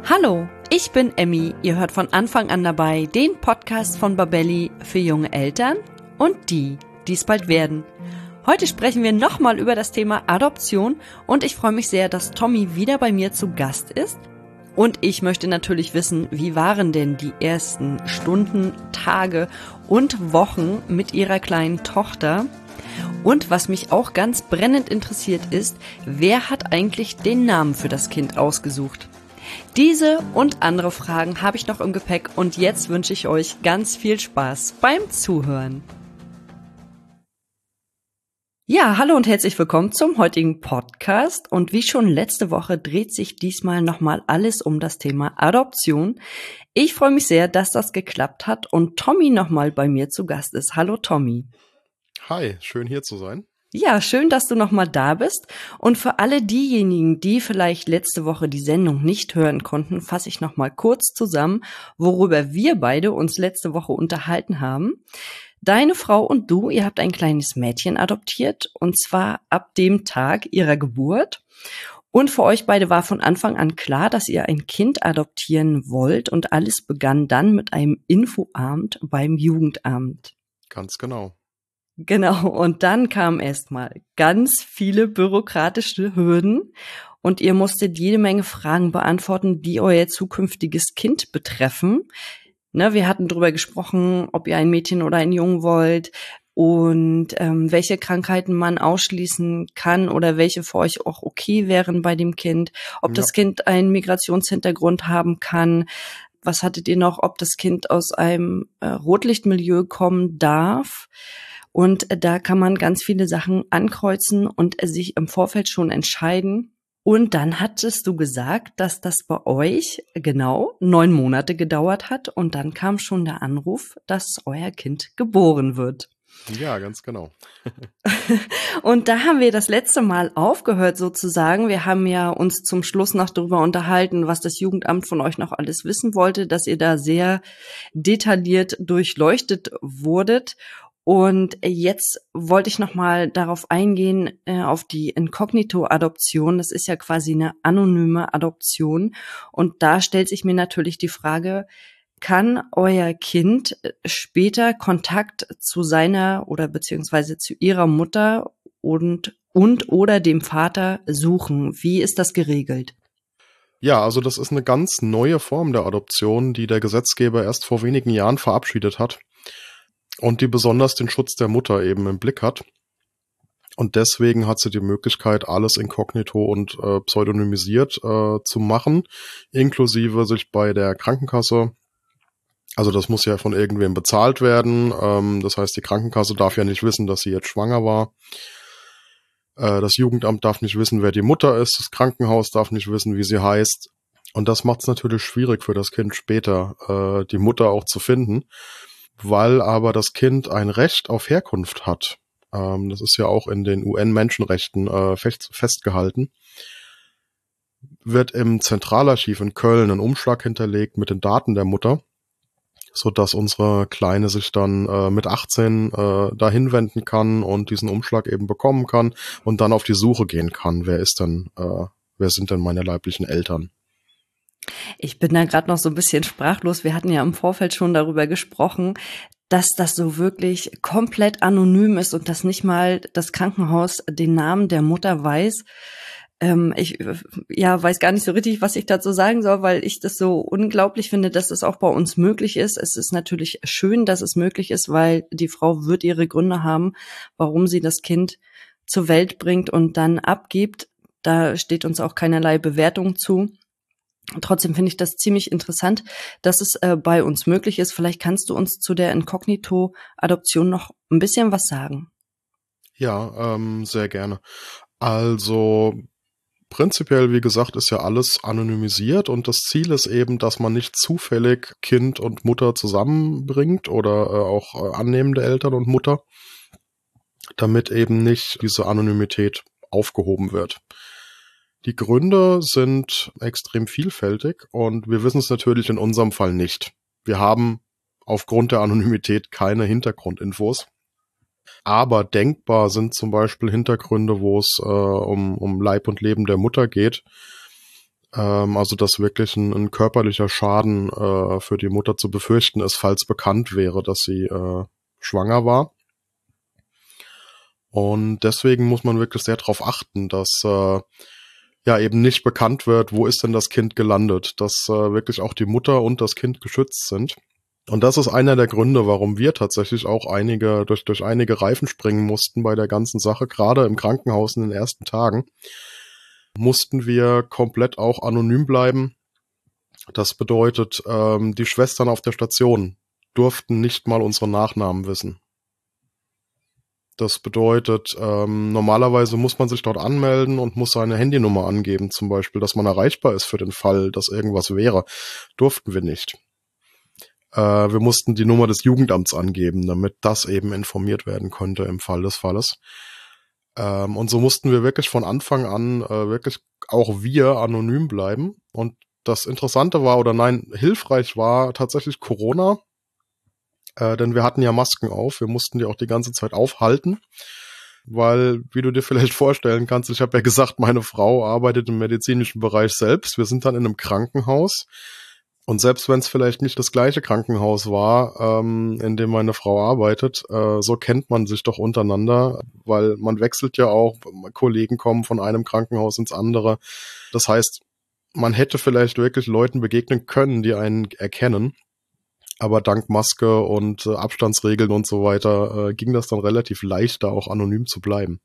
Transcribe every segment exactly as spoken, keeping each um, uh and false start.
Hallo, ich bin Emmy. Ihr hört von Anfang an dabei den Podcast von Babelli für junge Eltern und die, die es bald werden. Heute sprechen wir nochmal über das Thema Adoption und ich freue mich sehr, dass Tommy wieder bei mir zu Gast ist. Und ich möchte natürlich wissen, wie waren denn die ersten Stunden, Tage und Wochen mit ihrer kleinen Tochter? Und was mich auch ganz brennend interessiert ist, wer hat eigentlich den Namen für das Kind ausgesucht? Diese und andere Fragen habe ich noch im Gepäck und jetzt wünsche ich euch ganz viel Spaß beim Zuhören. Ja, hallo und herzlich willkommen zum heutigen Podcast und wie schon letzte Woche dreht sich diesmal nochmal alles um das Thema Adoption. Ich freue mich sehr, dass das geklappt hat und Tommy nochmal bei mir zu Gast ist. Hallo Tommy. Hi, schön hier zu sein. Ja, schön, dass du nochmal da bist. Und für alle diejenigen, die vielleicht letzte Woche die Sendung nicht hören konnten, fasse ich nochmal kurz zusammen, worüber wir beide uns letzte Woche unterhalten haben. Deine Frau und du, ihr habt ein kleines Mädchen adoptiert, und zwar ab dem Tag ihrer Geburt. Und für euch beide war von Anfang an klar, dass ihr ein Kind adoptieren wollt, und alles begann dann mit einem Infoabend beim Jugendamt. Ganz genau. Genau, und dann kamen erstmal ganz viele bürokratische Hürden und ihr musstet jede Menge Fragen beantworten, die euer zukünftiges Kind betreffen. Ne, wir hatten darüber gesprochen, ob ihr ein Mädchen oder einen Jungen wollt und ähm, welche Krankheiten man ausschließen kann oder welche für euch auch okay wären bei dem Kind, ob ja. das Kind einen Migrationshintergrund haben kann. Was hattet ihr noch, ob das Kind aus einem äh, Rotlichtmilieu kommen darf? Und da kann man ganz viele Sachen ankreuzen und sich im Vorfeld schon entscheiden. Und dann hattest du gesagt, dass das bei euch genau neun Monate gedauert hat. Und dann kam schon der Anruf, dass euer Kind geboren wird. Ja, ganz genau. Und da haben wir das letzte Mal aufgehört sozusagen. Wir haben ja uns zum Schluss noch darüber unterhalten, was das Jugendamt von euch noch alles wissen wollte, dass ihr da sehr detailliert durchleuchtet wurdet. Und jetzt wollte ich nochmal darauf eingehen, äh, auf die Inkognito-Adoption. Das ist ja quasi eine anonyme Adoption. Und da stellt sich mir natürlich die Frage, kann euer Kind später Kontakt zu seiner oder beziehungsweise zu ihrer Mutter und, und oder dem Vater suchen? Wie ist das geregelt? Ja, also das ist eine ganz neue Form der Adoption, die der Gesetzgeber erst vor wenigen Jahren verabschiedet hat. Und die besonders den Schutz der Mutter eben im Blick hat. Und deswegen hat sie die Möglichkeit, alles inkognito und äh, pseudonymisiert äh, zu machen, inklusive sich bei der Krankenkasse, also das muss ja von irgendwem bezahlt werden, ähm, das heißt, die Krankenkasse darf ja nicht wissen, dass sie jetzt schwanger war. Äh, das Jugendamt darf nicht wissen, wer die Mutter ist, das Krankenhaus darf nicht wissen, wie sie heißt. Und das macht es natürlich schwierig für das Kind später, äh, die Mutter auch zu finden. Weil aber das Kind ein Recht auf Herkunft hat. Ähm, das ist ja auch in den U N-Menschenrechten äh, fest, festgehalten. Wird im Zentralarchiv in Köln ein Umschlag hinterlegt mit den Daten der Mutter, sodass unsere Kleine sich dann äh, mit achtzehn äh, dahin wenden kann und diesen Umschlag eben bekommen kann und dann auf die Suche gehen kann. Wer ist denn, äh, wer sind denn meine leiblichen Eltern? Ich bin da gerade noch so ein bisschen sprachlos. Wir hatten ja im Vorfeld schon darüber gesprochen, dass das so wirklich komplett anonym ist und dass nicht mal das Krankenhaus den Namen der Mutter weiß. Ähm, ich ja weiß gar nicht so richtig, was ich dazu sagen soll, weil ich das so unglaublich finde, dass es auch bei uns möglich ist. Es ist natürlich schön, dass es möglich ist, weil die Frau wird ihre Gründe haben, warum sie das Kind zur Welt bringt und dann abgibt. Da steht uns auch keinerlei Bewertung zu. Trotzdem finde ich das ziemlich interessant, dass es äh, bei uns möglich ist. Vielleicht kannst du uns zu der Inkognito-Adoption noch ein bisschen was sagen. Ja, ähm, sehr gerne. Also prinzipiell, wie gesagt, ist ja alles anonymisiert und das Ziel ist eben, dass man nicht zufällig Kind und Mutter zusammenbringt oder äh, auch äh, annehmende Eltern und Mutter, damit eben nicht diese Anonymität aufgehoben wird. Die Gründe sind extrem vielfältig und wir wissen es natürlich in unserem Fall nicht. Wir haben aufgrund der Anonymität keine Hintergrundinfos. Aber denkbar sind zum Beispiel Hintergründe, wo es äh, um, um Leib und Leben der Mutter geht, Ähm, also dass wirklich ein, ein körperlicher Schaden äh, für die Mutter zu befürchten ist, falls bekannt wäre, dass sie äh, schwanger war. Und deswegen muss man wirklich sehr darauf achten, dass äh, ja eben nicht bekannt wird, wo ist denn das Kind gelandet, dass äh, wirklich auch die Mutter und das Kind geschützt sind. Und das ist einer der Gründe, warum wir tatsächlich auch einige durch durch einige Reifen springen mussten bei der ganzen Sache, gerade im Krankenhaus in den ersten Tagen. Mussten wir komplett auch anonym bleiben. Das bedeutet, ähm, die Schwestern auf der Station durften nicht mal unsere Nachnamen wissen. Das bedeutet, ähm, normalerweise muss man sich dort anmelden und muss seine Handynummer angeben, zum Beispiel, dass man erreichbar ist für den Fall, dass irgendwas wäre. Durften wir nicht. Äh, wir mussten die Nummer des Jugendamts angeben, damit das eben informiert werden konnte im Fall des Falles. Ähm, und so mussten wir wirklich von Anfang an äh, wirklich auch wir anonym bleiben. Und das Interessante war, oder nein, hilfreich war tatsächlich Corona. Äh, denn wir hatten ja Masken auf, wir mussten die auch die ganze Zeit aufhalten, weil, wie du dir vielleicht vorstellen kannst, ich habe ja gesagt, meine Frau arbeitet im medizinischen Bereich selbst, wir sind dann in einem Krankenhaus und selbst wenn es vielleicht nicht das gleiche Krankenhaus war, ähm, in dem meine Frau arbeitet, äh, so kennt man sich doch untereinander, weil man wechselt ja auch, Kollegen kommen von einem Krankenhaus ins andere, das heißt, man hätte vielleicht wirklich Leuten begegnen können, die einen erkennen. Aber dank Maske und äh, Abstandsregeln und so weiter äh, ging das dann relativ leicht, da auch anonym zu bleiben.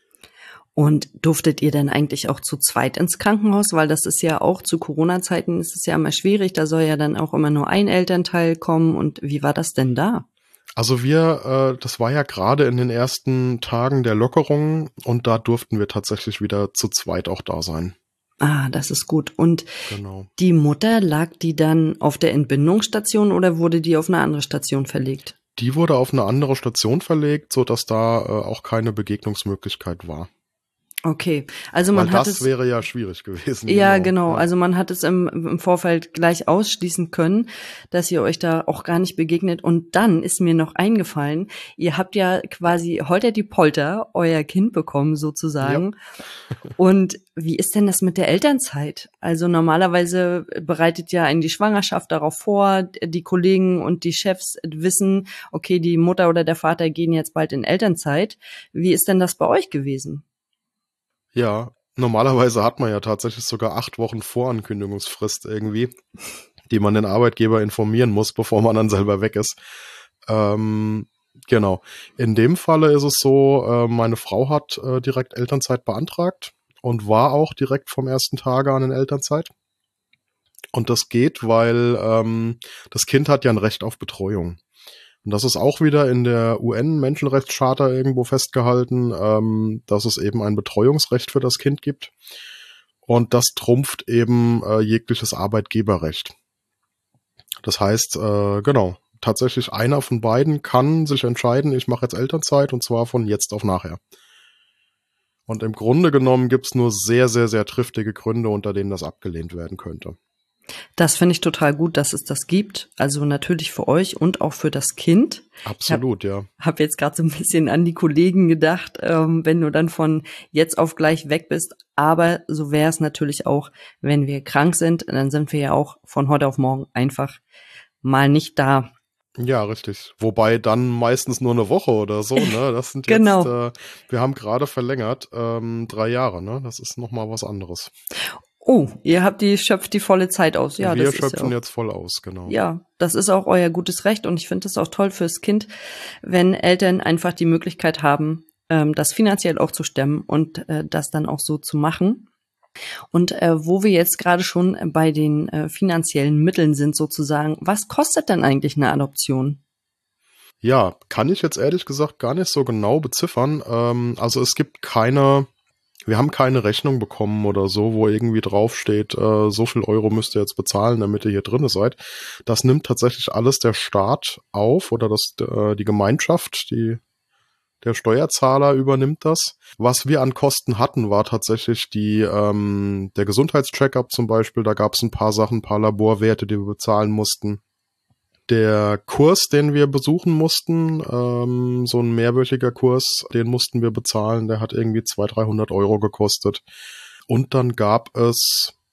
Und durftet ihr denn eigentlich auch zu zweit ins Krankenhaus? Weil das ist ja auch zu Corona-Zeiten ist es ja immer schwierig. Da soll ja dann auch immer nur ein Elternteil kommen. Und wie war das denn da? Also wir, äh, das war ja gerade in den ersten Tagen der Lockerung und da durften wir tatsächlich wieder zu zweit auch da sein. Ah, das ist gut. Und genau. Die Mutter, lag die dann auf der Entbindungsstation oder wurde die auf eine andere Station verlegt? Die wurde auf eine andere Station verlegt, so dass da äh, auch keine Begegnungsmöglichkeit war. Okay, also man Weil hat das es wäre ja schwierig gewesen. ja genau. genau, Ja. also man hat es im, im Vorfeld gleich ausschließen können, dass ihr euch da auch gar nicht begegnet. Und dann ist mir noch eingefallen, ihr habt ja quasi holter die Polter euer Kind bekommen sozusagen. Ja. Und wie ist denn das mit der Elternzeit? Also normalerweise bereitet ja einen die Schwangerschaft darauf vor, die Kollegen und die Chefs wissen, okay, die Mutter oder der Vater gehen jetzt bald in Elternzeit. Wie ist denn das bei euch gewesen? Ja, normalerweise hat man ja tatsächlich sogar acht Wochen Vorankündigungsfrist irgendwie, die man den Arbeitgeber informieren muss, bevor man dann selber weg ist. Ähm, genau. In dem Falle ist es so, äh, meine Frau hat äh, direkt Elternzeit beantragt und war auch direkt vom ersten Tage an in Elternzeit. Und das geht, weil ähm, das Kind hat ja ein Recht auf Betreuung. Und das ist auch wieder in der U N-Menschenrechtscharta irgendwo festgehalten, ähm, dass es eben ein Betreuungsrecht für das Kind gibt. Und das trumpft eben äh, jegliches Arbeitgeberrecht. Das heißt, äh, genau, tatsächlich einer von beiden kann sich entscheiden, ich mache jetzt Elternzeit und zwar von jetzt auf nachher. Und im Grunde genommen gibt's nur sehr, sehr, sehr triftige Gründe, unter denen das abgelehnt werden könnte. Das finde ich total gut, dass es das gibt. Also natürlich für euch und auch für das Kind. Absolut, ich hab, ja. Habe jetzt gerade so ein bisschen an die Kollegen gedacht, ähm, wenn du dann von jetzt auf gleich weg bist. Aber so wäre es natürlich auch, wenn wir krank sind. Dann sind wir ja auch von heute auf morgen einfach mal nicht da. Ja, richtig. Wobei dann meistens nur eine Woche oder so, ne? Das sind jetzt, Genau. äh, wir haben gerade verlängert, ähm, drei Jahre, ne? Das ist nochmal was anderes. Oh, ihr habt die, schöpft die volle Zeit aus. Ja, wir das schöpfen ist ja auch, jetzt voll aus, genau. Ja, das ist auch euer gutes Recht und ich finde es auch toll fürs Kind, wenn Eltern einfach die Möglichkeit haben, ähm, das finanziell auch zu stemmen und äh, das dann auch so zu machen. Und äh, wo wir jetzt gerade schon bei den äh, finanziellen Mitteln sind sozusagen, was kostet denn eigentlich eine Adoption? Ja, kann ich jetzt ehrlich gesagt gar nicht so genau beziffern. Ähm, also es gibt keine, wir haben keine Rechnung bekommen oder so, wo irgendwie draufsteht, äh, so viel Euro müsst ihr jetzt bezahlen, damit ihr hier drin seid. Das nimmt tatsächlich alles der Staat auf oder das äh, die Gemeinschaft, die der Steuerzahler übernimmt das. Was wir an Kosten hatten, war tatsächlich die ähm, der Gesundheitscheckup zum Beispiel. Da gab es ein paar Sachen, ein paar Laborwerte, die wir bezahlen mussten. Der Kurs, den wir besuchen mussten, ähm, so ein mehrwöchiger Kurs, den mussten wir bezahlen. Der hat irgendwie zweihundert, dreihundert Euro gekostet. Und dann gab es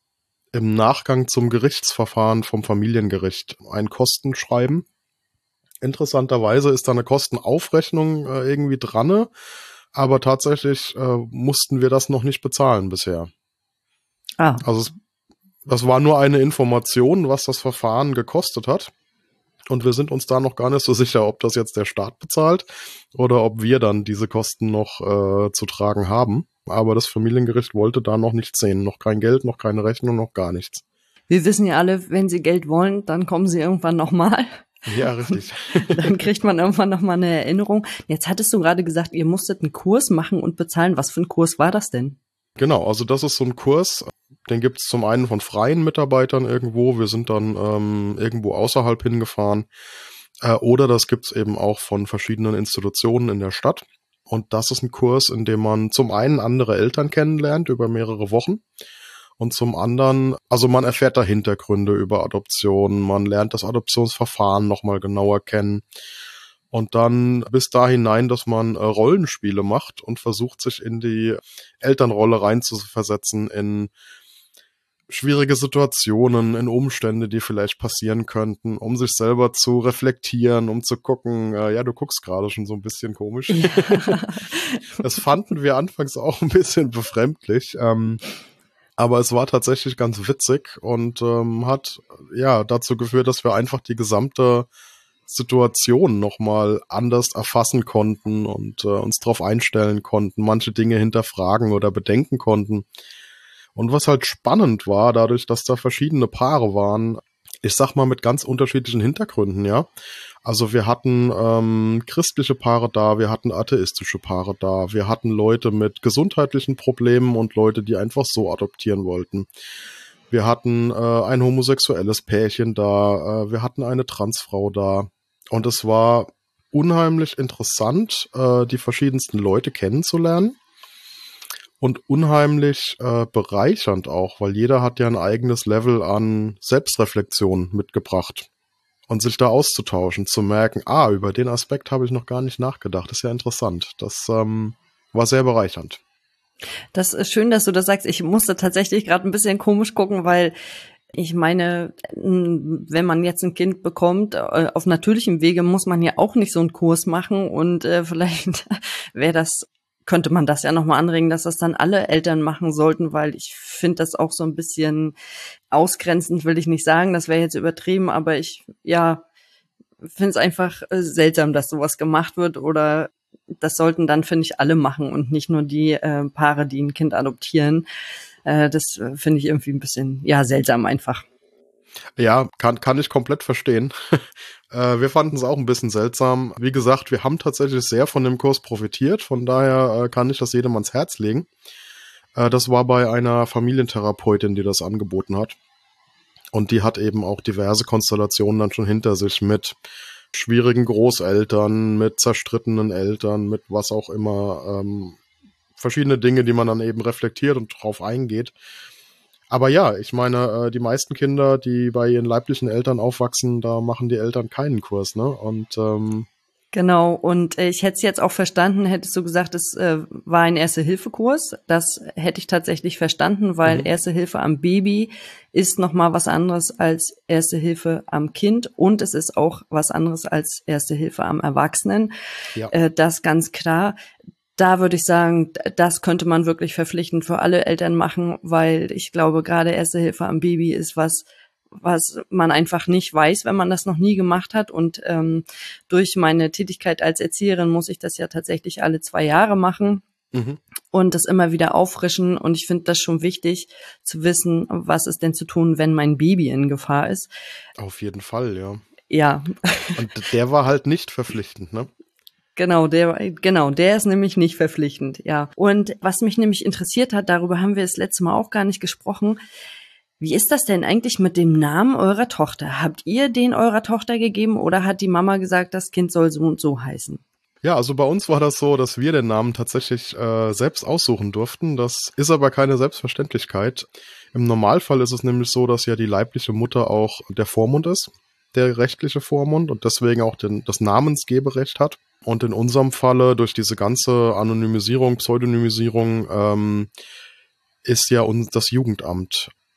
im Nachgang zum Gerichtsverfahren vom Familiengericht ein Kostenschreiben. Interessanterweise ist da eine Kostenaufrechnung äh, irgendwie dran, aber tatsächlich äh, mussten wir das noch nicht bezahlen bisher. Ah. Also es, das war nur eine Information, was das Verfahren gekostet hat. Und wir sind uns da noch gar nicht so sicher, ob das jetzt der Staat bezahlt oder ob wir dann diese Kosten noch äh, zu tragen haben. Aber das Familiengericht wollte da noch nichts sehen. Noch kein Geld, noch keine Rechnung, noch gar nichts. Wir wissen ja alle, wenn sie Geld wollen, dann kommen sie irgendwann nochmal. Ja, richtig. Dann kriegt man irgendwann nochmal eine Erinnerung. Jetzt hattest du gerade gesagt, ihr musstet einen Kurs machen und bezahlen. Was für ein Kurs war das denn? Genau, also das ist so ein Kurs, den gibt es zum einen von freien Mitarbeitern irgendwo. Wir sind dann ähm, irgendwo außerhalb hingefahren. Äh, oder das gibt's eben auch von verschiedenen Institutionen in der Stadt. Und das ist ein Kurs, in dem man zum einen andere Eltern kennenlernt über mehrere Wochen. Und zum anderen, also man erfährt da Hintergründe über Adoption, man lernt das Adoptionsverfahren nochmal genauer kennen. Und dann bis da hinein, dass man äh, Rollenspiele macht und versucht, sich in die Elternrolle reinzuversetzen, in schwierige Situationen, in Umstände, die vielleicht passieren könnten, um sich selber zu reflektieren, um zu gucken, äh, ja, du guckst gerade schon so ein bisschen komisch. Ja. Das fanden wir anfangs auch ein bisschen befremdlich, ähm, aber es war tatsächlich ganz witzig und ähm, hat ja dazu geführt, dass wir einfach die gesamte Situation nochmal anders erfassen konnten und äh, uns darauf einstellen konnten, manche Dinge hinterfragen oder bedenken konnten. Und was halt spannend war, dadurch, dass da verschiedene Paare waren, ich sag mal mit ganz unterschiedlichen Hintergründen, ja. Also wir hatten ähm, christliche Paare da, wir hatten atheistische Paare da, wir hatten Leute mit gesundheitlichen Problemen und Leute, die einfach so adoptieren wollten. Wir hatten äh, ein homosexuelles Pärchen da, äh, wir hatten eine Transfrau da. Und es war unheimlich interessant, äh, die verschiedensten Leute kennenzulernen und unheimlich äh, bereichernd auch, weil jeder hat ja ein eigenes Level an Selbstreflexion mitgebracht und sich da auszutauschen, zu merken, ah, über den Aspekt habe ich noch gar nicht nachgedacht, das ist ja interessant. Das ähm, war sehr bereichernd. Das ist schön, dass du das sagst. Ich musste tatsächlich gerade ein bisschen komisch gucken, weil ich meine, wenn man jetzt ein Kind bekommt, auf natürlichem Wege muss man ja auch nicht so einen Kurs machen und äh, vielleicht wäre das, könnte man das ja nochmal anregen, dass das dann alle Eltern machen sollten, weil ich finde das auch so ein bisschen ausgrenzend, will ich nicht sagen, das wäre jetzt übertrieben, aber ich, ja, finde es einfach seltsam, dass sowas gemacht wird oder das sollten dann, finde ich, alle machen und nicht nur die äh, Paare, die ein Kind adoptieren. Das finde ich irgendwie ein bisschen, ja, seltsam einfach. Ja, kann, kann ich komplett verstehen. Wir fanden es auch ein bisschen seltsam. Wie gesagt, wir haben tatsächlich sehr von dem Kurs profitiert. Von daher kann ich das jedem ans Herz legen. Das war bei einer Familientherapeutin, die das angeboten hat. Und die hat eben auch diverse Konstellationen dann schon hinter sich mit schwierigen Großeltern, mit zerstrittenen Eltern, mit was auch immer, ähm, verschiedene Dinge, die man dann eben reflektiert und drauf eingeht. Aber ja, ich meine, die meisten Kinder, die bei ihren leiblichen Eltern aufwachsen, da machen die Eltern keinen Kurs, ne? Und ähm, genau, und ich hätte es jetzt auch verstanden, hättest du gesagt, es äh, war ein Erste-Hilfe-Kurs. Das hätte ich tatsächlich verstanden, weil mhm. Erste Hilfe am Baby ist nochmal was anderes als Erste Hilfe am Kind und es ist auch was anderes als Erste Hilfe am Erwachsenen. Ja. Äh, das ganz klar. Da würde ich sagen, das könnte man wirklich verpflichtend für alle Eltern machen, weil ich glaube, gerade Erste Hilfe am Baby ist was, was man einfach nicht weiß, wenn man das noch nie gemacht hat. Und ähm, durch meine Tätigkeit als Erzieherin muss ich das ja tatsächlich alle zwei Jahre machen mhm. und das immer wieder auffrischen. Und ich finde das schon wichtig zu wissen, was ist denn zu tun, wenn mein Baby in Gefahr ist. Auf jeden Fall, ja. Ja. Und der war halt nicht verpflichtend, ne? Genau, der, genau, der ist nämlich nicht verpflichtend, ja. Und was mich nämlich interessiert hat, darüber haben wir das letzte Mal auch gar nicht gesprochen. Wie ist das denn eigentlich mit dem Namen eurer Tochter? Habt ihr den eurer Tochter gegeben oder hat die Mama gesagt, das Kind soll so und so heißen? Ja, also bei uns war das so, dass wir den Namen tatsächlich äh, selbst aussuchen durften. Das ist aber keine Selbstverständlichkeit. Im Normalfall ist es nämlich so, dass ja die leibliche Mutter auch der Vormund ist, der rechtliche Vormund und deswegen auch den, das Namensgeberecht hat. Und in unserem Falle, durch diese ganze Anonymisierung, Pseudonymisierung, ähm, ist ja uns das Jugendamt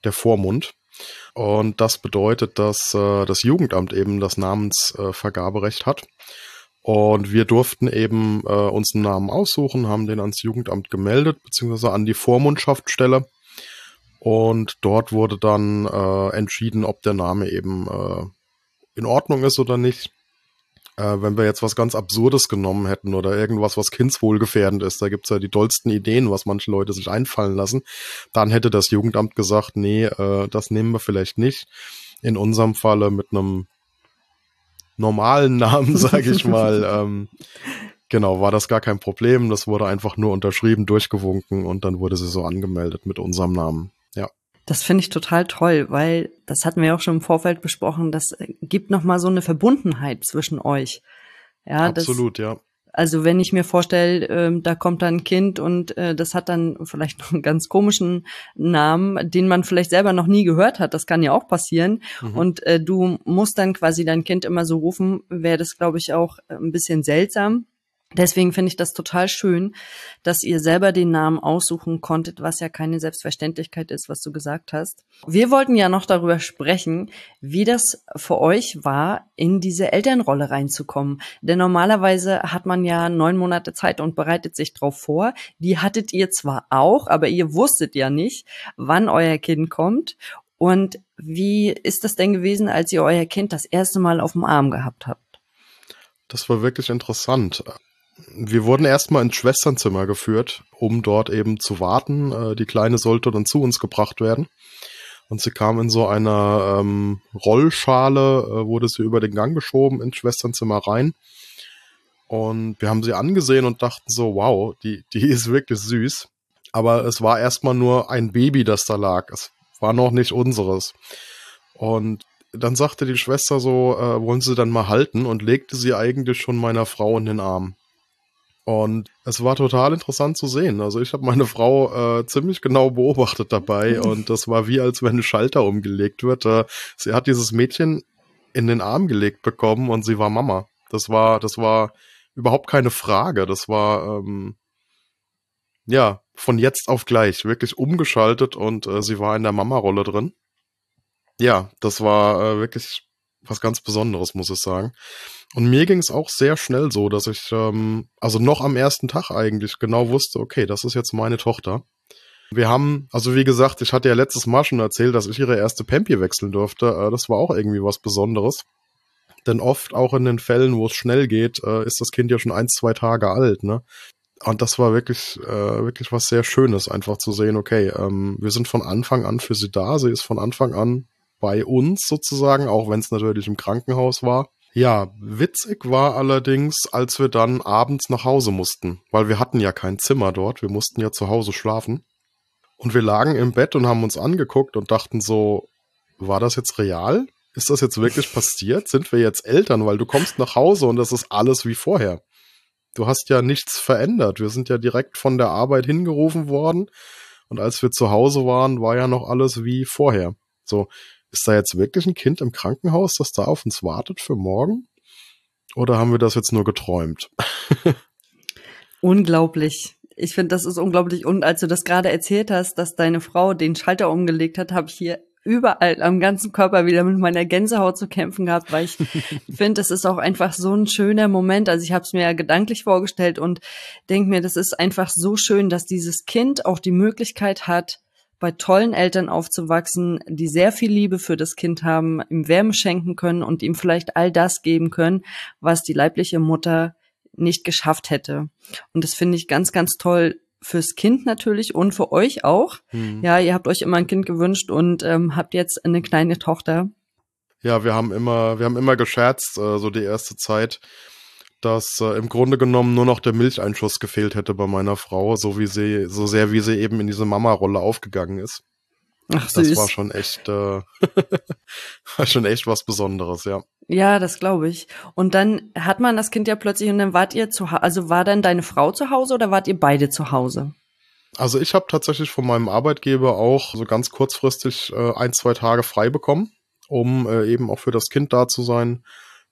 der Vormund. Und das bedeutet, dass äh, das Jugendamt eben das Namensvergaberecht äh, hat. Und wir durften eben äh, uns einen Namen aussuchen, haben den ans Jugendamt gemeldet, beziehungsweise an die Vormundschaftsstelle. Und dort wurde dann äh, entschieden, ob der Name eben äh, in Ordnung ist oder nicht. Äh, wenn wir jetzt was ganz Absurdes genommen hätten oder irgendwas, was kindswohlgefährdend ist, da gibt's ja die dollsten Ideen, was manche Leute sich einfallen lassen, dann hätte das Jugendamt gesagt, nee, äh, das nehmen wir vielleicht nicht. In unserem Falle mit einem normalen Namen, sage ich mal, ähm, genau, war das gar kein Problem. Das wurde einfach nur unterschrieben, durchgewunken und dann wurde sie so angemeldet mit unserem Namen. Ja. Das finde ich total toll, weil das hatten wir auch schon im Vorfeld besprochen. Das gibt nochmal so eine Verbundenheit zwischen euch. Ja, absolut, das, ja. Also wenn ich mir vorstelle, ähm, da kommt dann ein Kind und äh, das hat dann vielleicht noch einen ganz komischen Namen, den man vielleicht selber noch nie gehört hat. Das kann ja auch passieren. Mhm. Und äh, du musst dann quasi dein Kind immer so rufen, wäre das, glaube ich, auch ein bisschen seltsam. Deswegen finde ich das total schön, dass ihr selber den Namen aussuchen konntet, was ja keine Selbstverständlichkeit ist, was du gesagt hast. Wir wollten ja noch darüber sprechen, wie das für euch war, in diese Elternrolle reinzukommen. Denn normalerweise hat man ja neun Monate Zeit und bereitet sich drauf vor. Die hattet ihr zwar auch, aber ihr wusstet ja nicht, wann euer Kind kommt. Und wie ist das denn gewesen, als ihr euer Kind das erste Mal auf dem Arm gehabt habt? Das war wirklich interessant. Wir wurden erstmal ins Schwesternzimmer geführt, um dort eben zu warten. Die Kleine sollte dann zu uns gebracht werden. Und sie kam in so einer ähm, Rollschale, wurde sie über den Gang geschoben ins Schwesternzimmer rein. Und wir haben sie angesehen und dachten so, wow, die, die ist wirklich süß. Aber es war erstmal nur ein Baby, das da lag. Es war noch nicht unseres. Und dann sagte die Schwester so, äh, wollen Sie dann mal halten? Und legte sie eigentlich schon meiner Frau in den Arm. Und es war total interessant zu sehen. Also ich habe meine Frau äh, ziemlich genau beobachtet dabei und das war wie, als wenn ein Schalter umgelegt wird. Äh, sie hat dieses Mädchen in den Arm gelegt bekommen und sie war Mama. Das war, das war überhaupt keine Frage. Das war ähm, ja von jetzt auf gleich wirklich umgeschaltet und äh, sie war in der Mama-Rolle drin. Ja, das war äh, wirklich was ganz Besonderes, muss ich sagen. Und mir ging es auch sehr schnell so, dass ich, ähm, also noch am ersten Tag eigentlich genau wusste, okay, das ist jetzt meine Tochter. Wir haben, also wie gesagt, ich hatte ja letztes Mal schon erzählt, dass ich ihre erste Pampi wechseln durfte. Äh, das war auch irgendwie was Besonderes. Denn oft auch in den Fällen, wo es schnell geht, äh, ist das Kind ja schon ein, zwei Tage alt, ne? Und das war wirklich, äh, wirklich was sehr Schönes, einfach zu sehen, okay, ähm, wir sind von Anfang an für sie da. Sie ist von Anfang an bei uns sozusagen, auch wenn es natürlich im Krankenhaus war. Ja, witzig war allerdings, als wir dann abends nach Hause mussten, weil wir hatten ja kein Zimmer dort, wir mussten ja zu Hause schlafen. Und wir lagen im Bett und haben uns angeguckt und dachten so, war das jetzt real? Ist das jetzt wirklich passiert? Sind wir jetzt Eltern? Weil du kommst nach Hause und das ist alles wie vorher. Du hast ja nichts verändert. Wir sind ja direkt von der Arbeit hingerufen worden und als wir zu Hause waren, war ja noch alles wie vorher. So, ist da jetzt wirklich ein Kind im Krankenhaus, das da auf uns wartet für morgen? Oder haben wir das jetzt nur geträumt? Unglaublich. Ich finde, das ist unglaublich. Und als du das gerade erzählt hast, dass deine Frau den Schalter umgelegt hat, habe ich hier überall am ganzen Körper wieder mit meiner Gänsehaut zu kämpfen gehabt, weil ich finde, es ist auch einfach so ein schöner Moment. Also ich habe es mir ja gedanklich vorgestellt und denke mir, das ist einfach so schön, dass dieses Kind auch die Möglichkeit hat, bei tollen Eltern aufzuwachsen, die sehr viel Liebe für das Kind haben, ihm Wärme schenken können und ihm vielleicht all das geben können, was die leibliche Mutter nicht geschafft hätte. Und das finde ich ganz, ganz toll fürs Kind natürlich und für euch auch. Hm. Ja, ihr habt euch immer ein Kind gewünscht und ähm, habt jetzt eine kleine Tochter. Ja, wir haben immer, wir haben immer gescherzt, äh, so die erste Zeit, dass äh, im Grunde genommen nur noch der Milcheinschuss gefehlt hätte bei meiner Frau, so wie sie, so sehr wie sie eben in diese Mama-Rolle aufgegangen ist. Ach, süß. Das war schon echt, äh, war schon echt was Besonderes, ja. Ja, das glaube ich. Und dann hat man das Kind ja plötzlich und dann wart ihr zu Hause, also war dann deine Frau zu Hause oder wart ihr beide zu Hause? Also ich habe tatsächlich von meinem Arbeitgeber auch so ganz kurzfristig äh, ein, zwei Tage frei bekommen, um äh, eben auch für das Kind da zu sein.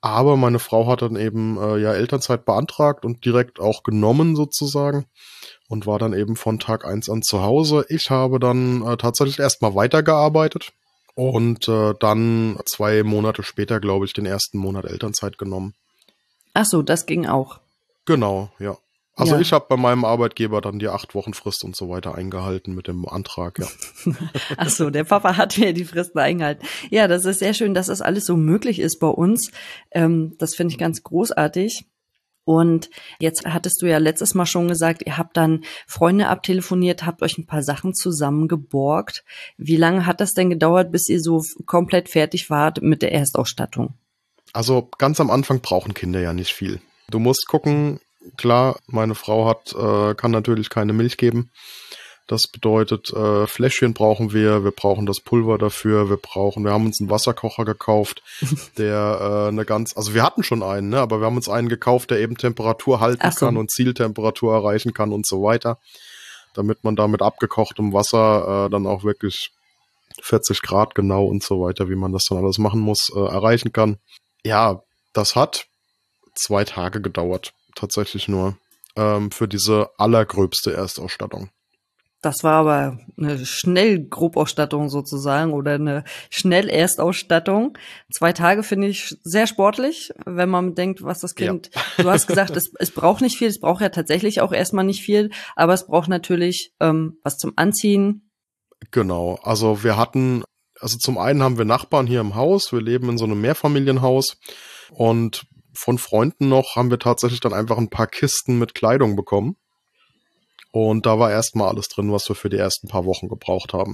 Aber meine Frau hat dann eben äh, ja Elternzeit beantragt und direkt auch genommen sozusagen und war dann eben von Tag eins an zu Hause. Ich habe dann äh, tatsächlich erstmal weitergearbeitet und äh, dann zwei Monate später, glaube ich, den ersten Monat Elternzeit genommen. Ach so, das ging auch. Genau, ja. Also Ja. ich habe bei meinem Arbeitgeber dann die acht Wochen Frist und so weiter eingehalten mit dem Antrag, ja. Ach so, der Papa hat mir die Fristen eingehalten. Ja, das ist sehr schön, dass das alles so möglich ist bei uns. Ähm, das finde ich ganz großartig. Und jetzt hattest du ja letztes Mal schon gesagt, ihr habt dann Freunde abtelefoniert, habt euch ein paar Sachen zusammengeborgt. Wie lange hat das denn gedauert, bis ihr so komplett fertig wart mit der Erstausstattung? Also ganz am Anfang brauchen Kinder ja nicht viel. Du musst gucken, klar, meine Frau hat, äh, kann natürlich keine Milch geben. Das bedeutet, äh, Fläschchen brauchen wir, wir brauchen das Pulver dafür, wir brauchen, wir haben uns einen Wasserkocher gekauft, der äh, eine ganz, also wir hatten schon einen, ne, aber wir haben uns einen gekauft, der eben Temperatur halten Ach so. kann und Zieltemperatur erreichen kann und so weiter, damit man da mit abgekochtem Wasser äh, dann auch wirklich vierzig Grad genau und so weiter, wie man das dann alles machen muss, äh, erreichen kann. Ja, das hat zwei Tage gedauert, tatsächlich nur, ähm, für diese allergröbste Erstausstattung. Das war aber eine Schnellgrubausstattung sozusagen oder eine Schnellerstausstattung. Zwei Tage finde ich sehr sportlich, wenn man denkt, was das Kind, Ja. du hast gesagt, es, es braucht nicht viel, es braucht ja tatsächlich auch erstmal nicht viel, aber es braucht natürlich ähm, was zum Anziehen. Genau, also wir hatten, also zum einen haben wir Nachbarn hier im Haus, wir leben in so einem Mehrfamilienhaus und von Freunden noch haben wir tatsächlich dann einfach ein paar Kisten mit Kleidung bekommen. Und da war erstmal alles drin, was wir für die ersten paar Wochen gebraucht haben.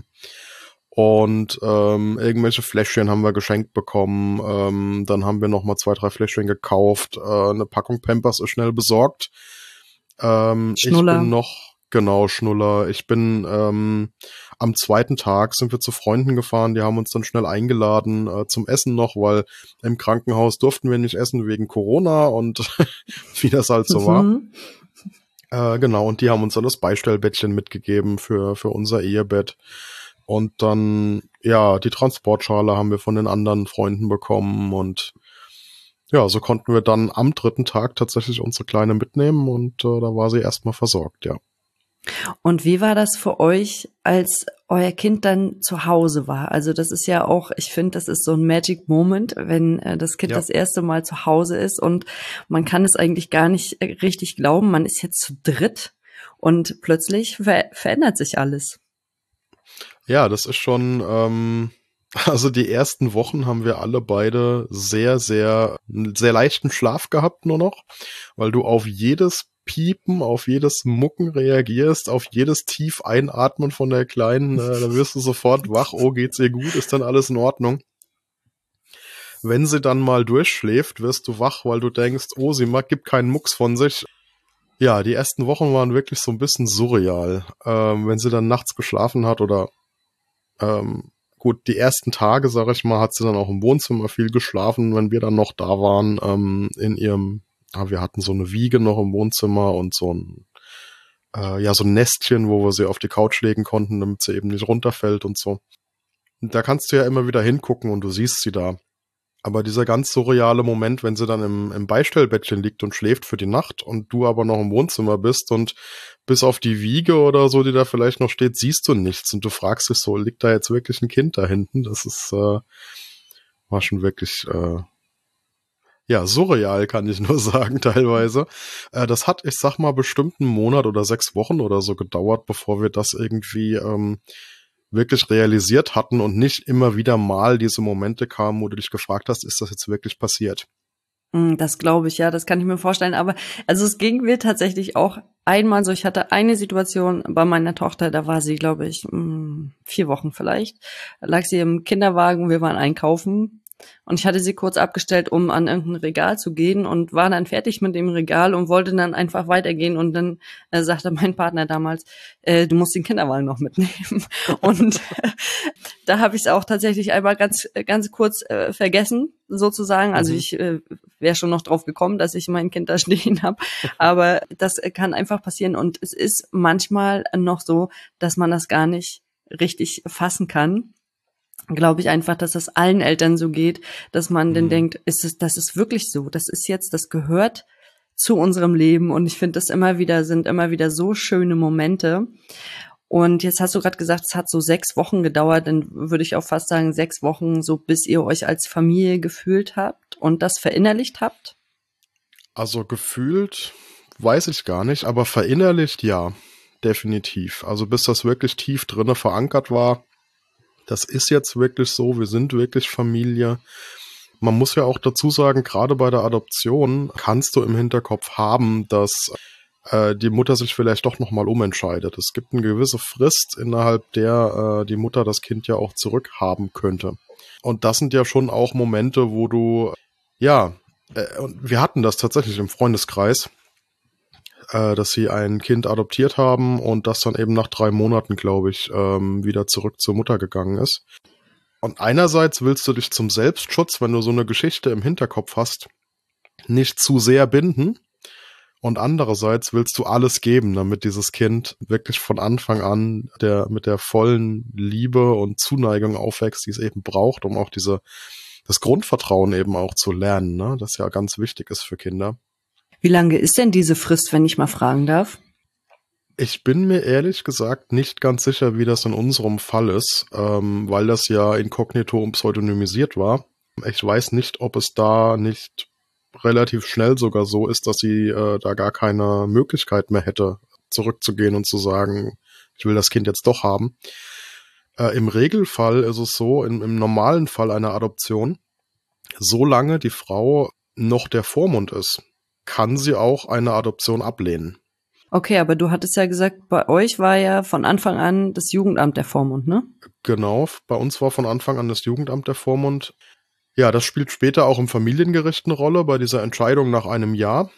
Und ähm, irgendwelche Fläschchen haben wir geschenkt bekommen. Ähm, dann haben wir nochmal zwei, drei Fläschchen gekauft. Äh, eine Packung Pampers ist schnell besorgt. Ähm, Schnuller. Ich bin noch, genau, Schnuller. Ich bin ähm, am zweiten Tag sind wir zu Freunden gefahren. Die haben uns dann schnell eingeladen äh, zum Essen noch, weil im Krankenhaus durften wir nicht essen wegen Corona und wie das halt so war. Mhm. Äh, genau, und die haben uns dann das Beistellbettchen mitgegeben für, für unser Ehebett. Und dann, ja, die Transportschale haben wir von den anderen Freunden bekommen. Und ja, so konnten wir dann am dritten Tag tatsächlich unsere Kleine mitnehmen. Und äh, da war sie erstmal versorgt, ja. Und wie war das für euch, als euer Kind dann zu Hause war? Also das ist ja auch, ich finde, das ist so ein Magic Moment, wenn äh, das Kind Ja. das erste Mal zu Hause ist und man kann es eigentlich gar nicht äh, richtig glauben, man ist jetzt zu dritt und plötzlich ver verändert sich alles. Ja, das ist schon, ähm, also die ersten Wochen haben wir alle beide sehr, sehr, einen sehr leichten Schlaf gehabt nur noch, weil du auf jedes Piepen, auf jedes Mucken reagierst, auf jedes tief Einatmen von der Kleinen, äh, da wirst du sofort wach, oh, geht's ihr gut, ist dann alles in Ordnung. Wenn sie dann mal durchschläft, wirst du wach, weil du denkst, oh, sie mag, gibt keinen Mucks von sich. Ja, die ersten Wochen waren wirklich so ein bisschen surreal. Ähm, wenn sie dann nachts geschlafen hat oder ähm, gut, die ersten Tage, sag ich mal, hat sie dann auch im Wohnzimmer viel geschlafen, wenn wir dann noch da waren, ähm, in ihrem, ah, wir hatten so eine Wiege noch im Wohnzimmer und so ein, äh, ja, so ein Nestchen, wo wir sie auf die Couch legen konnten, damit sie eben nicht runterfällt und so. Und da kannst du ja immer wieder hingucken und du siehst sie da. Aber dieser ganz surreale Moment, wenn sie dann im, im Beistellbettchen liegt und schläft für die Nacht und du aber noch im Wohnzimmer bist und bis auf die Wiege oder so, die da vielleicht noch steht, siehst du nichts und du fragst dich so, liegt da jetzt wirklich ein Kind da hinten? Das ist, äh, war schon wirklich, äh, ja, surreal, kann ich nur sagen, teilweise. Äh, das hat, ich sag mal, bestimmt einen Monat oder sechs Wochen oder so gedauert, bevor wir das irgendwie ähm, wirklich realisiert hatten und nicht immer wieder mal diese Momente kamen, wo du dich gefragt hast, ist das jetzt wirklich passiert? Das glaube ich, ja, das kann ich mir vorstellen. Aber also es ging mir tatsächlich auch einmal so. Ich hatte eine Situation bei meiner Tochter, da war sie, glaube ich, vier Wochen vielleicht. Da lag sie im Kinderwagen, wir waren einkaufen. Und ich hatte sie kurz abgestellt, um an irgendein Regal zu gehen und war dann fertig mit dem Regal und wollte dann einfach weitergehen. Und dann äh, sagte mein Partner damals, äh, du musst den Kinderwagen noch mitnehmen. Und äh, da habe ich es auch tatsächlich einmal ganz ganz kurz äh, vergessen, sozusagen. Also Mhm. ich äh, wäre schon noch drauf gekommen, dass ich mein Kind da stehen habe. Aber das kann einfach passieren. Und es ist manchmal noch so, dass man das gar nicht richtig fassen kann. glaube ich einfach, dass das allen Eltern so geht, dass man dann Mhm. denkt, ist es, das ist wirklich so, das ist jetzt, das gehört zu unserem Leben und ich finde das immer wieder, sind immer wieder so schöne Momente. Und jetzt hast du gerade gesagt, es hat so sechs Wochen gedauert, dann würde ich auch fast sagen, sechs Wochen, so bis ihr euch als Familie gefühlt habt und das verinnerlicht habt? Also gefühlt weiß ich gar nicht, aber verinnerlicht ja, definitiv. Also bis das wirklich tief drinne verankert war, das ist jetzt wirklich so, wir sind wirklich Familie. Man muss ja auch dazu sagen, gerade bei der Adoption kannst du im Hinterkopf haben, dass äh, die Mutter sich vielleicht doch nochmal umentscheidet. Es gibt eine gewisse Frist, innerhalb der äh, die Mutter das Kind ja auch zurückhaben könnte. Und das sind ja schon auch Momente, wo du, ja, äh, und wir hatten das tatsächlich im Freundeskreis, äh, dass sie ein Kind adoptiert haben und das dann eben nach drei Monaten, glaube ich, ähm, wieder zurück zur Mutter gegangen ist. Und einerseits willst du dich zum Selbstschutz, wenn du so eine Geschichte im Hinterkopf hast, nicht zu sehr binden. Und andererseits willst du alles geben, damit dieses Kind wirklich von Anfang an der, mit der vollen Liebe und Zuneigung aufwächst, die es eben braucht, um auch diese, das Grundvertrauen eben auch zu lernen, ne? Das ja ganz wichtig ist für Kinder. Wie lange ist denn diese Frist, wenn ich mal fragen darf? Ich bin mir ehrlich gesagt nicht ganz sicher, wie das in unserem Fall ist, ähm, weil das ja inkognito und pseudonymisiert war. Ich weiß nicht, ob es da nicht relativ schnell sogar so ist, dass sie äh, da gar keine Möglichkeit mehr hätte, zurückzugehen und zu sagen, ich will das Kind jetzt doch haben. Äh, im Regelfall ist es so, in, im normalen Fall einer Adoption, solange die Frau noch der Vormund ist, kann sie auch eine Adoption ablehnen. Okay, aber du hattest ja gesagt, bei euch war ja von Anfang an das Jugendamt der Vormund, ne? Genau, bei uns war von Anfang an das Jugendamt der Vormund. Ja, das spielt später auch im Familiengericht eine Rolle bei dieser Entscheidung nach einem Jahr.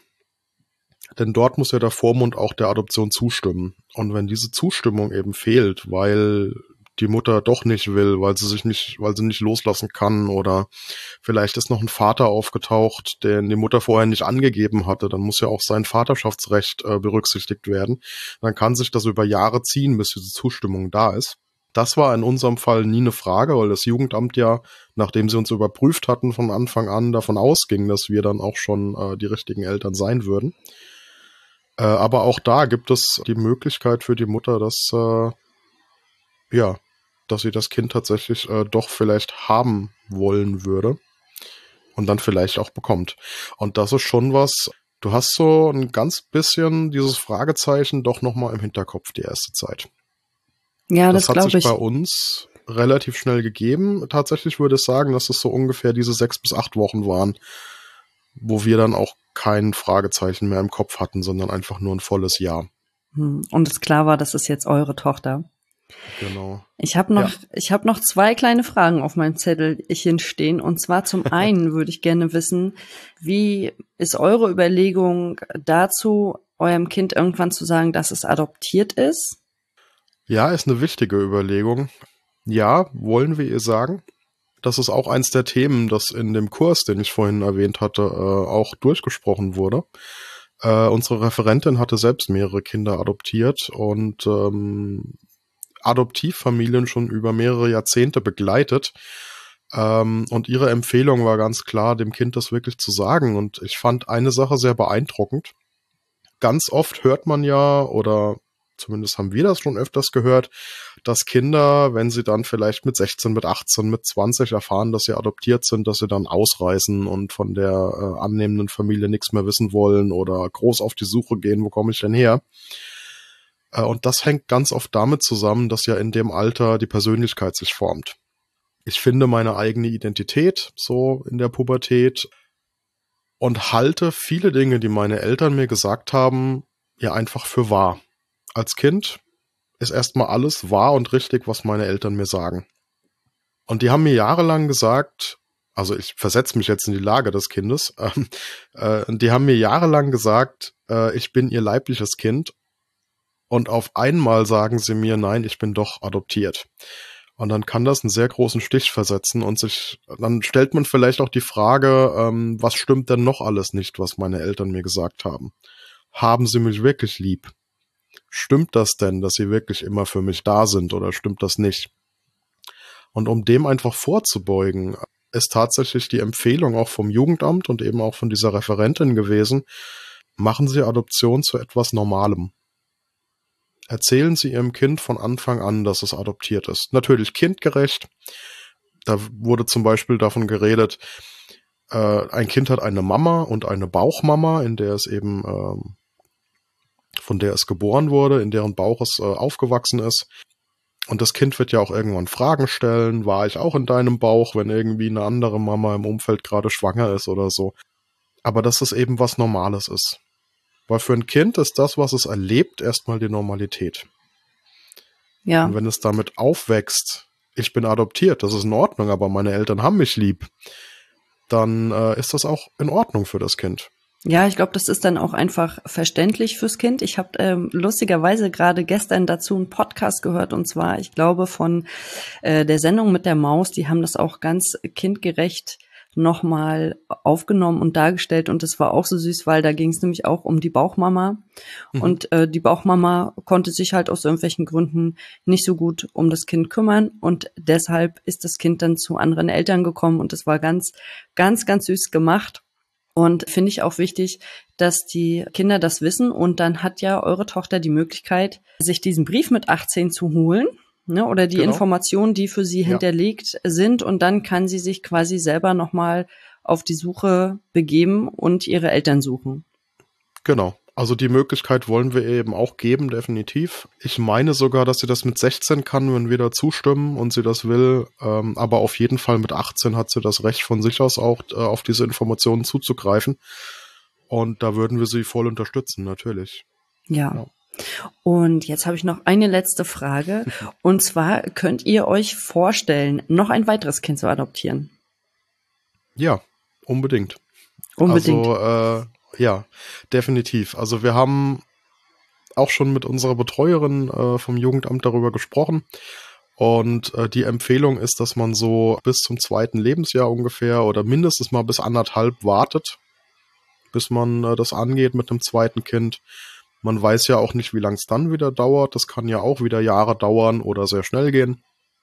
Denn dort muss ja der Vormund auch der Adoption zustimmen. Und wenn diese Zustimmung eben fehlt, weil die Mutter doch nicht will, weil sie sich nicht, weil sie nicht loslassen kann oder vielleicht ist noch ein Vater aufgetaucht, den die Mutter vorher nicht angegeben hatte, dann muss ja auch sein Vaterschaftsrecht äh, berücksichtigt werden. Dann kann sich das über Jahre ziehen, bis diese Zustimmung da ist. Das war in unserem Fall nie eine Frage, weil das Jugendamt ja, nachdem sie uns überprüft hatten, von Anfang an davon ausging, dass wir dann auch schon äh, die richtigen Eltern sein würden. Äh, aber auch da gibt es die Möglichkeit für die Mutter, dass äh, ja, dass sie das Kind tatsächlich äh, doch vielleicht haben wollen würde und dann vielleicht auch bekommt. Und das ist schon was, du hast so ein ganz bisschen dieses Fragezeichen doch nochmal im Hinterkopf die erste Zeit. Ja, Das das hat glaube sich bei ich. uns relativ schnell gegeben. Tatsächlich würde ich sagen, dass es so ungefähr diese sechs bis acht Wochen waren, wo wir dann auch kein Fragezeichen mehr im Kopf hatten, sondern einfach nur ein volles Ja. Hm, und es klar war, das ist jetzt eure Tochter. Genau. Ich habe noch, Ja. ich habe noch zwei kleine Fragen auf meinem Zettelchen stehen. Und zwar zum einen würde ich gerne wissen, wie ist eure Überlegung dazu, eurem Kind irgendwann zu sagen, dass es adoptiert ist? Ja, ist eine wichtige Überlegung. Ja, wollen wir ihr sagen. Das ist auch eins der Themen, das in dem Kurs, den ich vorhin erwähnt hatte, äh, auch durchgesprochen wurde. Äh, unsere Referentin hatte selbst mehrere Kinder adoptiert und ähm, Adoptivfamilien schon über mehrere Jahrzehnte begleitet. Ähm, und ihre Empfehlung war ganz klar, dem Kind das wirklich zu sagen. Und ich fand eine Sache sehr beeindruckend. Ganz oft hört man ja, oder zumindest haben wir das schon öfters gehört, dass Kinder, wenn sie dann vielleicht mit sechzehn, mit achtzehn, mit zwanzig erfahren, dass sie adoptiert sind, dass sie dann ausreißen und von der äh, annehmenden Familie nichts mehr wissen wollen oder groß auf die Suche gehen, wo komme ich denn her? Äh, und das hängt ganz oft damit zusammen, dass ja in dem Alter die Persönlichkeit sich formt. Ich finde meine eigene Identität so in der Pubertät und halte viele Dinge, die meine Eltern mir gesagt haben, ja einfach für wahr. Als Kind ist erstmal alles wahr und richtig, was meine Eltern mir sagen. Und die haben mir jahrelang gesagt, also ich versetze mich jetzt in die Lage des Kindes, äh, äh, die haben mir jahrelang gesagt, äh, ich bin ihr leibliches Kind und auf einmal sagen sie mir, nein, ich bin doch adoptiert. Und dann kann das einen sehr großen Stich versetzen und sich, dann stellt man vielleicht auch die Frage, ähm, was stimmt denn noch alles nicht, was meine Eltern mir gesagt haben? Haben sie mich wirklich lieb? Stimmt das denn, dass sie wirklich immer für mich da sind oder stimmt das nicht? Und um dem einfach vorzubeugen, ist tatsächlich die Empfehlung auch vom Jugendamt und eben auch von dieser Referentin gewesen, machen Sie Adoption zu etwas Normalem. Erzählen Sie Ihrem Kind von Anfang an, dass es adoptiert ist. Natürlich kindgerecht. Da wurde zum Beispiel davon geredet, äh, ein Kind hat eine Mama und eine Bauchmama, in der es eben, ähm, von der es geboren wurde, in deren Bauch es äh, aufgewachsen ist. Und das Kind wird ja auch irgendwann Fragen stellen, war ich auch in deinem Bauch, wenn irgendwie eine andere Mama im Umfeld gerade schwanger ist oder so. Aber dass es eben was Normales ist. Weil für ein Kind ist das, was es erlebt, erstmal die Normalität. Ja. Und wenn es damit aufwächst, ich bin adoptiert, das ist in Ordnung, aber meine Eltern haben mich lieb, dann äh, ist das auch in Ordnung für das Kind. Ja, ich glaube, das ist dann auch einfach verständlich fürs Kind. Ich habe ähm, lustigerweise gerade gestern dazu einen Podcast gehört, und zwar, ich glaube, von äh, der Sendung mit der Maus. Die haben das auch ganz kindgerecht nochmal aufgenommen und dargestellt, und das war auch so süß, weil da ging es nämlich auch um die Bauchmama. Mhm. Und äh, die Bauchmama konnte sich halt aus irgendwelchen Gründen nicht so gut um das Kind kümmern, und deshalb ist das Kind dann zu anderen Eltern gekommen, und das war ganz, ganz, ganz süß gemacht. Und finde ich auch wichtig, dass die Kinder das wissen. Und dann hat ja eure Tochter die Möglichkeit, sich diesen Brief mit achtzehn zu holen, ne, oder die genau. Informationen, die für sie ja. hinterlegt sind. Und dann kann sie sich quasi selber nochmal auf die Suche begeben und ihre Eltern suchen. Genau. Also die Möglichkeit wollen wir eben auch geben, definitiv. Ich meine sogar, dass sie das mit sechzehn kann, wenn wir da zustimmen und sie das will. Ähm, aber auf jeden Fall mit achtzehn hat sie das Recht von sich aus auch äh, auf diese Informationen zuzugreifen. Und da würden wir sie voll unterstützen, natürlich. Ja. ja. Und jetzt habe ich noch eine letzte Frage. Und zwar, könnt ihr euch vorstellen, noch ein weiteres Kind zu adoptieren? Ja, unbedingt. Unbedingt. Also, äh, ja, definitiv. Also wir haben auch schon mit unserer Betreuerin äh, vom Jugendamt darüber gesprochen, und äh, die Empfehlung ist, dass man so bis zum zweiten Lebensjahr ungefähr oder mindestens mal bis anderthalb wartet, bis man äh, das angeht mit dem zweiten Kind. Man weiß ja auch nicht, wie lang es dann wieder dauert. Das kann ja auch wieder Jahre dauern oder sehr schnell gehen.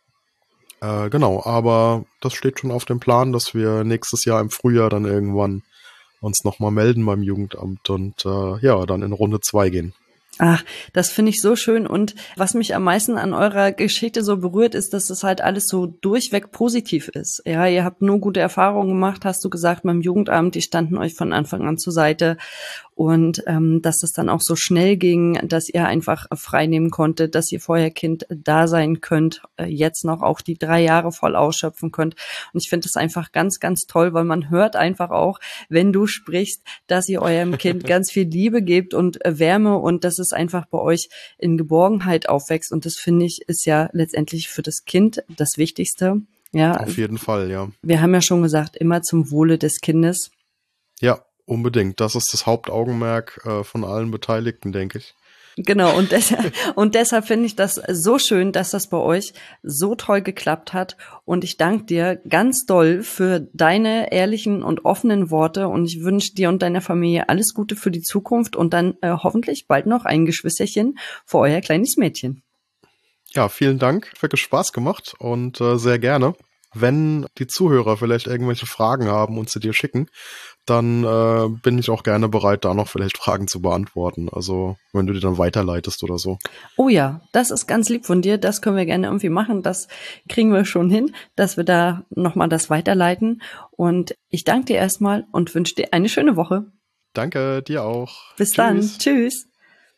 Äh, genau, aber das steht schon auf dem Plan, dass wir nächstes Jahr im Frühjahr dann irgendwann uns nochmal melden beim Jugendamt und äh, ja, dann in Runde zwei gehen. Ach, das finde ich so schön, und was mich am meisten an eurer Geschichte so berührt, ist, dass es halt alles so durchweg positiv ist. Ja, ihr habt nur gute Erfahrungen gemacht, hast du gesagt, beim Jugendamt, die standen euch von Anfang an zur Seite, und ähm, dass das dann auch so schnell ging, dass ihr einfach frei nehmen konntet, dass ihr vorher Kind da sein könnt, äh, jetzt noch auch die drei Jahre voll ausschöpfen könnt. Und ich finde das einfach ganz, ganz toll, weil man hört einfach auch, wenn du sprichst, dass ihr eurem Kind ganz viel Liebe gebt und äh, Wärme, und dass es einfach bei euch in Geborgenheit aufwächst. Und das, finde ich, ist ja letztendlich für das Kind das Wichtigste. Ja, auf jeden Fall, ja. Wir haben ja schon gesagt, immer zum Wohle des Kindes. Ja, unbedingt. Das ist das Hauptaugenmerk äh, von allen Beteiligten, denke ich. Genau, und deshalb, und deshalb finde ich das so schön, dass das bei euch so toll geklappt hat. Und ich danke dir ganz doll für deine ehrlichen und offenen Worte. Und ich wünsche dir und deiner Familie alles Gute für die Zukunft und dann äh, hoffentlich bald noch ein Geschwisterchen für euer kleines Mädchen. Ja, vielen Dank. Hat wirklich Spaß gemacht und äh, sehr gerne. Wenn die Zuhörer vielleicht irgendwelche Fragen haben und sie dir schicken, dann äh, bin ich auch gerne bereit, da noch vielleicht Fragen zu beantworten. Also wenn du die dann weiterleitest oder so. Oh ja, das ist ganz lieb von dir. Das können wir gerne irgendwie machen. Das kriegen wir schon hin, dass wir da nochmal das weiterleiten. Und ich danke dir erstmal und wünsche dir eine schöne Woche. Danke, dir auch. Bis Tschüss. dann. Tschüss.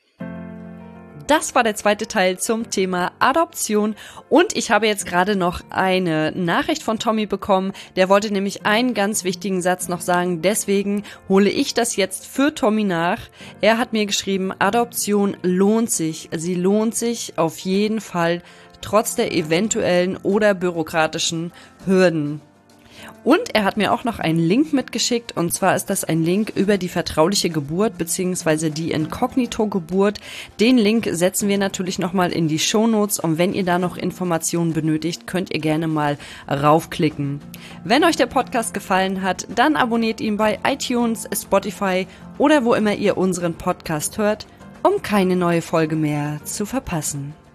Das war der zweite Teil zum Thema Adoption, und ich habe jetzt gerade noch eine Nachricht von Tommy bekommen. Der wollte nämlich einen ganz wichtigen Satz noch sagen, deswegen hole ich das jetzt für Tommy nach. Er hat mir geschrieben, Adoption lohnt sich, sie lohnt sich auf jeden Fall, trotz der eventuellen oder bürokratischen Hürden. Und er hat mir auch noch einen Link mitgeschickt, und zwar ist das ein Link über die vertrauliche Geburt bzw. die Inkognito-Geburt. Den Link setzen wir natürlich nochmal in die Shownotes, und wenn ihr da noch Informationen benötigt, könnt ihr gerne mal raufklicken. Wenn euch der Podcast gefallen hat, dann abonniert ihn bei iTunes, Spotify oder wo immer ihr unseren Podcast hört, um keine neue Folge mehr zu verpassen.